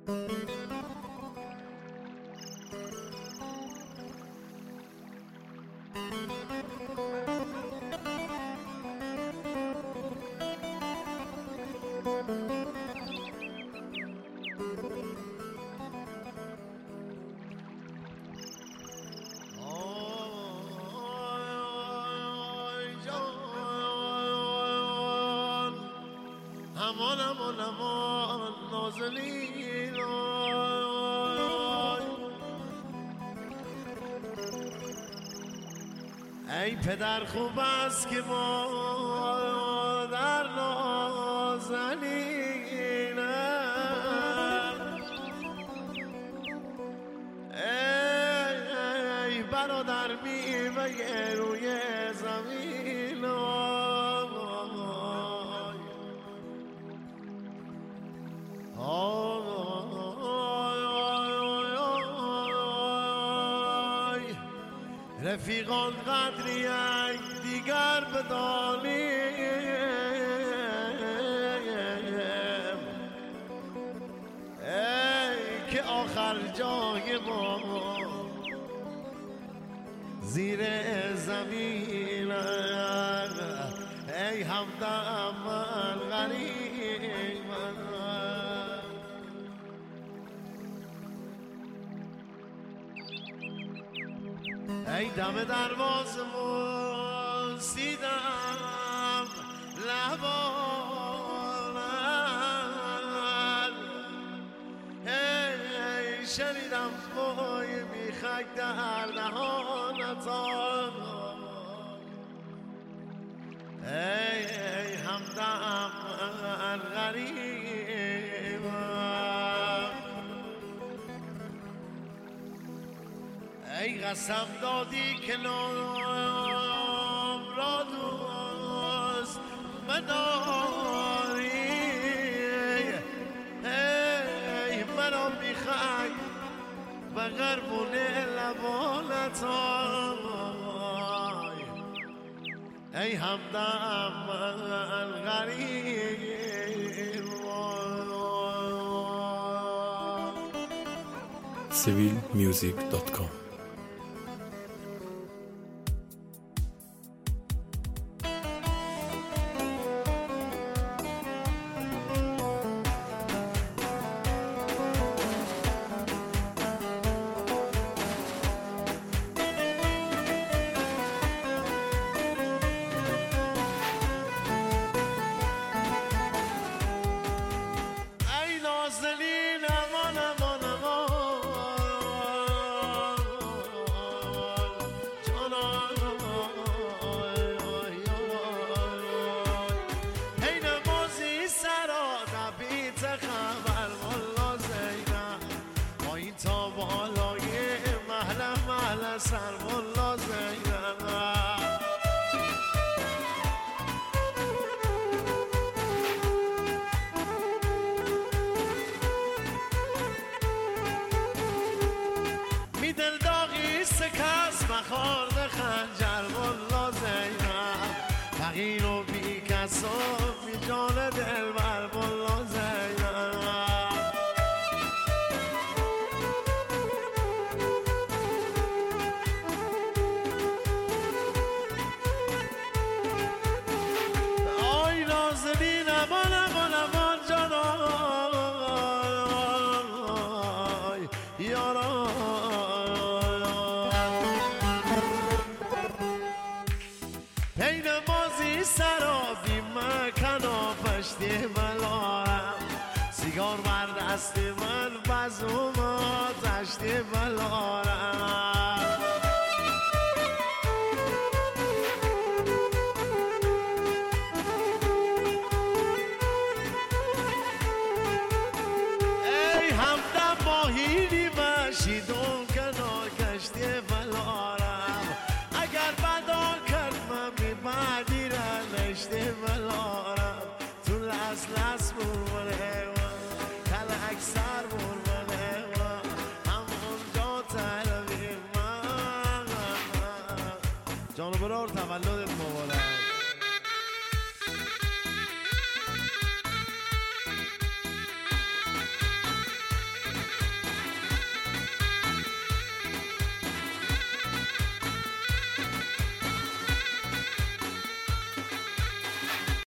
امان نازنین ای پدر خوب است که مادر نازنین ای برادر میوه روی زمین رفیقان قدری یک دیگر بدانیم ای که آخر جای ما زیر زمین ای همدم غریب ای دم دروازه موسیدم لبانم ای شنیدم بوی میخک در دهانتان ای همدم غریبم ای قسم دادی که نام را دوست مداری ای منو میخوای و قربون لبانتای ای همدم غریب civilmusic.com خبر والا زیدم با این تا بالای محل سر والا زیدم می دل داغی سکس مخارد خنجر والا زیدم فقیر و بی کس و بی جان دل بر والا زیدم آی نازنین امان امان امان جانای یاران پین مازی سرابی مکن و پشتی ملارم سیگار بر دست من بزوم تشتی ملارم ای همدم ماهینی مشیدون کنا کشتی ملارم اگر بدا کرد من بی بعدی را نشتی ملارم تو لس لس برمانه و کل اکثر برمانه و همون جا تلوی من جانو برار تولدت مبارک